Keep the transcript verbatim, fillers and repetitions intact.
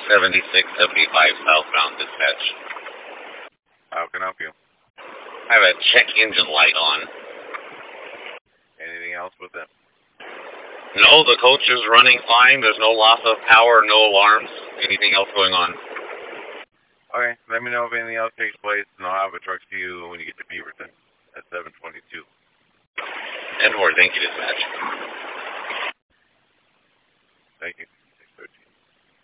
seventy-six seventy-five southbound dispatch. How can I help you? I have a check engine light on. Anything else with it? No, the coach is running fine. There's no loss of power, no alarms. Anything else going on? Okay, let me know if anything else takes place, and I'll have a truck to you when you get to Beaverton at seven twenty-two. ten four, thank you, dispatch.